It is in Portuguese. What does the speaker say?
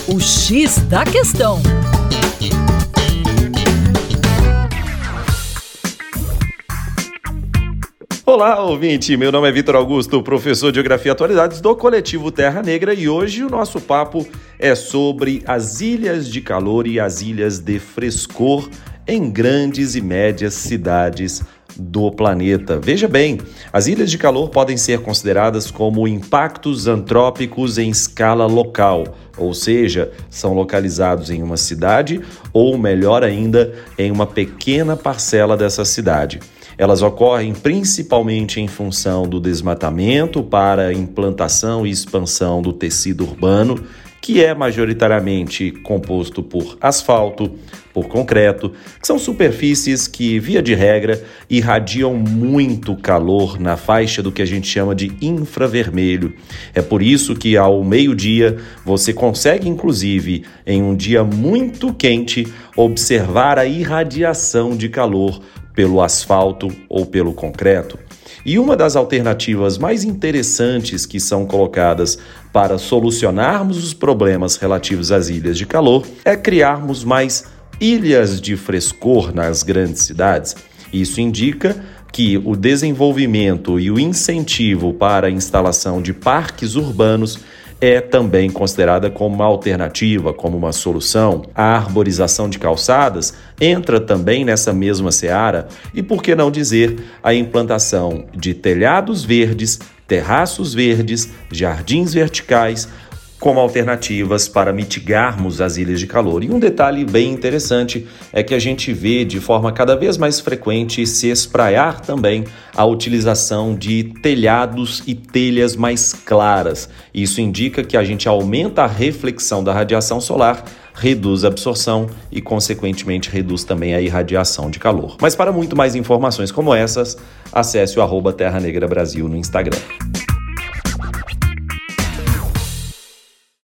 O X da Questão. Olá, ouvinte! Meu nome é Vitor Augusto, professor de Geografia e Atualidades do Coletivo Terra Negra, e hoje o nosso papo é sobre as ilhas de calor e as ilhas de frescor em grandes e médias cidades do planeta. Veja bem, as ilhas de calor podem ser consideradas como impactos antrópicos em escala local, ou seja, são localizados em uma cidade ou, melhor ainda, em uma pequena parcela dessa cidade. Elas ocorrem principalmente em função do desmatamento para a implantação e expansão do tecido urbano, que é majoritariamente composto por asfalto, por concreto, que são superfícies que, via de regra, irradiam muito calor na faixa do que a gente chama de infravermelho. É por isso que, ao meio-dia, você consegue, inclusive, em um dia muito quente, observar a irradiação de calor pelo asfalto ou pelo concreto. E uma das alternativas mais interessantes que são colocadas para solucionarmos os problemas relativos às ilhas de calor é criarmos mais ilhas de frescor nas grandes cidades. Isso indica que o desenvolvimento e o incentivo para a instalação de parques urbanos é também considerada como uma alternativa, como uma solução. A arborização de calçadas entra também nessa mesma seara e, por que não dizer, a implantação de telhados verdes, terraços verdes, jardins verticais, como alternativas para mitigarmos as ilhas de calor. E um detalhe bem interessante é que a gente vê de forma cada vez mais frequente se espraiar também a utilização de telhados e telhas mais claras. Isso indica que a gente aumenta a reflexão da radiação solar, reduz a absorção e, consequentemente, reduz também a irradiação de calor. Mas para muito mais informações como essas, acesse o @Terra Negra Brasil no Instagram.